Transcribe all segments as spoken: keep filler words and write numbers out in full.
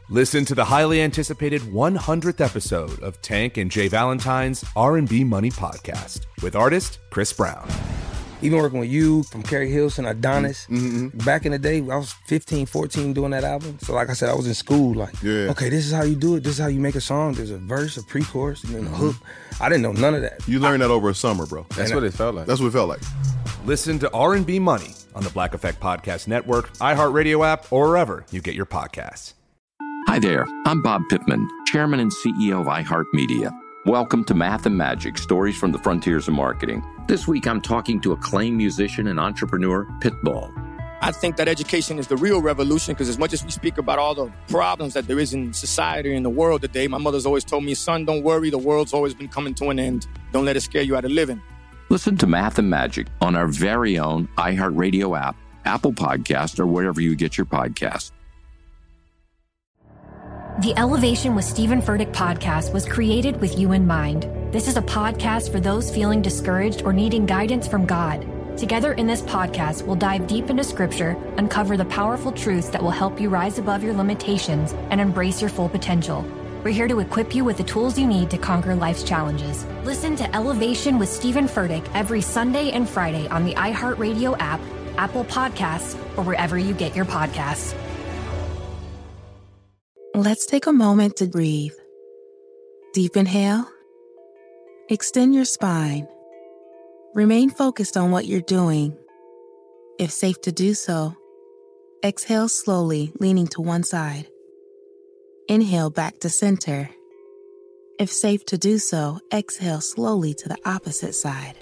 Listen to the highly anticipated one hundredth episode of Tank and Jay Valentine's R and B Money Podcast with artist Chris Brown. Even working with you, from Carrie Hilson, Adonis. Mm-hmm. Back in the day, I was fifteen, fourteen doing that album. So like I said, I was in school like, yeah. okay, this is how you do it. This is how you make a song. There's a verse, a pre-chorus, and then a hook. I didn't know none of that. You learned I, that over a summer, bro. That's and what I, it felt like. That's what it felt like. Listen to R and B Money on the Black Effect Podcast Network, iHeartRadio app, or wherever you get your podcasts. Hi there, I'm Bob Pittman, Chairman and C E O of iHeartMedia. Welcome to Math and Magic, Stories from the Frontiers of Marketing. This week, I'm talking to acclaimed musician and entrepreneur, Pitbull. I think that education is the real revolution because as much as we speak about all the problems that there is in society and the world today, my mother's always told me, son, don't worry, the world's always been coming to an end. Don't let it scare you out of living. Listen to Math and Magic on our very own iHeartRadio app, Apple Podcast, or wherever you get your podcasts. The Elevation with Stephen Furtick podcast was created with you in mind. This is a podcast for those feeling discouraged or needing guidance from God. Together in this podcast, we'll dive deep into Scripture, uncover the powerful truths that will help you rise above your limitations and embrace your full potential. We're here to equip you with the tools you need to conquer life's challenges. Listen to Elevation with Stephen Furtick every Sunday and Friday on the iHeartRadio app, Apple Podcasts, or wherever you get your podcasts. Let's take a moment to breathe. Deep inhale. Extend your spine. Remain focused on what you're doing. If safe to do so, exhale slowly, leaning to one side. Inhale back to center. If safe to do so, exhale slowly to the opposite side.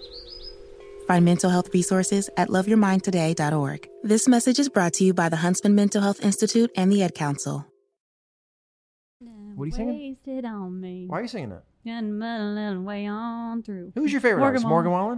Find mental health resources at love your mind today dot org. This message is brought to you by the Huntsman Mental Health Institute and the Ad Council. What are you singing? Wasted on me. Why are you singing that? And muddling way on through. Who's your favorite Morgan artist? Morgan Wallen?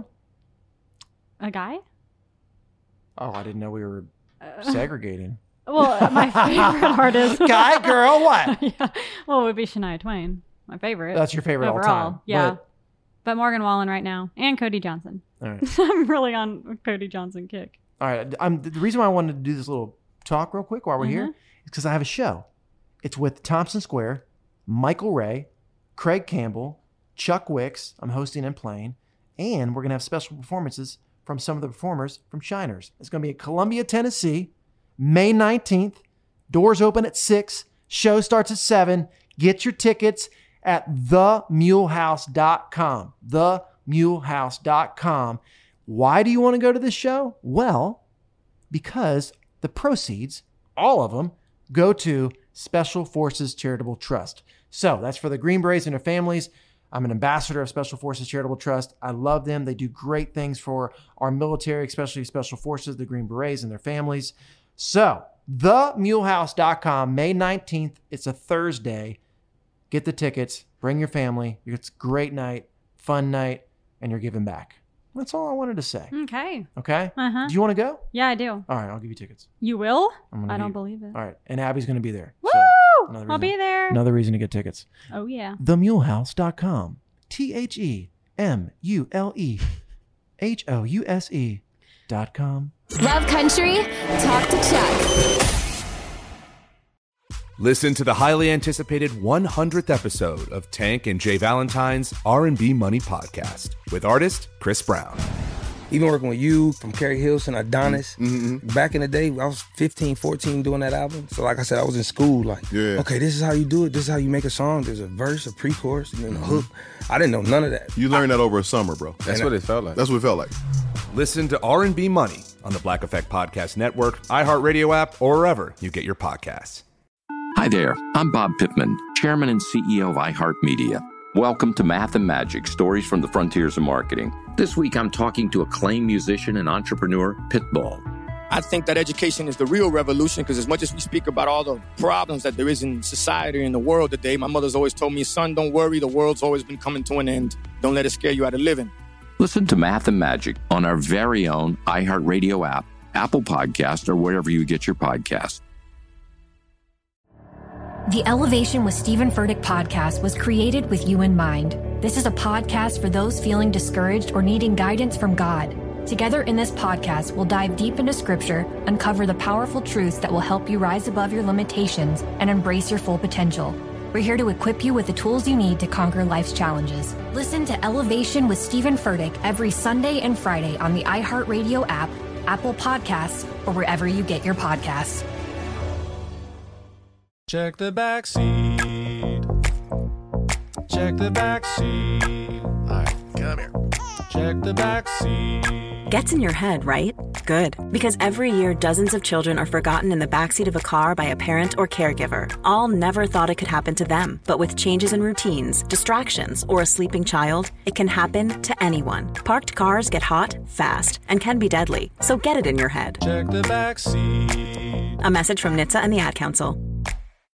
A guy? Oh, I didn't know we were uh, segregating. Well, my favorite artist. Guy, girl, what? Yeah. Well, it would be Shania Twain. My favorite. That's your favorite overall. all time. Yeah. But, but Morgan Wallen right now. And Cody Johnson. All right. I'm really on a Cody Johnson kick. All right. I'm, the reason why I wanted to do this little talk real quick while we're mm-hmm. here is because I have a show. It's with Thompson Square, Michael Ray, Craig Campbell, Chuck Wicks. I'm hosting and playing. And we're going to have special performances from some of the performers from Shiners. It's going to be in Columbia, Tennessee, May nineteenth. Doors open at six. Show starts at seven. Get your tickets at the mule house dot com. the mule house dot com. Why do you want to go to this show? Well, because the proceeds, all of them, go to Special Forces Charitable Trust. So that's for the Green Berets and their families. I'm an ambassador of Special Forces Charitable Trust. I love them. They do great things for our military, especially Special Forces, the Green Berets and their families. So the mule house dot com, May nineteenth. It's a Thursday. Get the tickets. Bring your family. It's a great night, fun night, and you're giving back. That's all I wanted to say. Okay. Okay? Uh-huh. Do you want to go? Yeah, I do. All right, I'll give you tickets. You will? I I don't you. believe it. All right, and Abby's going to be there. Woo! So reason, I'll be there. Another reason to get tickets. Oh, yeah. the mule house dot com. T H E M U L E H O U S E dot com. Love country? Talk to Chuck. Listen to the highly anticipated one hundredth episode of Tank and Jay Valentine's R and B Money Podcast with artist Chris Brown. Even working with you, from Carrie Hilson, Adonis. Mm-hmm. Back in the day, I was fifteen, fourteen doing that album. So like I said, I was in school like, yeah. okay, this is how you do it. This is how you make a song. There's a verse, a pre-chorus, and then a hook. I didn't know none of that. You learned that over a summer, bro. That's and what I, it felt like. That's what it felt like. Listen to R and B Money on the Black Effect Podcast Network, iHeartRadio app, or wherever you get your podcasts. Hi there, I'm Bob Pittman, Chairman and C E O of iHeartMedia. Welcome to Math and Magic, Stories from the Frontiers of Marketing. This week, I'm talking to acclaimed musician and entrepreneur, Pitbull. I think that education is the real revolution because as much as we speak about all the problems that there is in society and the world today, my mother's always told me, son, don't worry, the world's always been coming to an end. Don't let it scare you out of living. Listen to Math and Magic on our very own iHeartRadio app, Apple Podcast, or wherever you get your podcasts. The Elevation with Stephen Furtick podcast was created with you in mind. This is a podcast for those feeling discouraged or needing guidance from God. Together in this podcast, we'll dive deep into scripture, uncover the powerful truths that will help you rise above your limitations and embrace your full potential. We're here to equip you with the tools you need to conquer life's challenges. Listen to Elevation with Stephen Furtick every Sunday and Friday on the iHeartRadio app, Apple Podcasts, or wherever you get your podcasts. Check the back seat. Check the back seat. All right, come here. Check the back seat. Gets in your head, right? Good. Because every year, dozens of children are forgotten in the backseat of a car by a parent or caregiver. All never thought it could happen to them. But with changes in routines, distractions, or a sleeping child, it can happen to anyone. Parked cars get hot, fast, and can be deadly. So get it in your head. Check the back seat. A message from N H T S A and the Ad Council.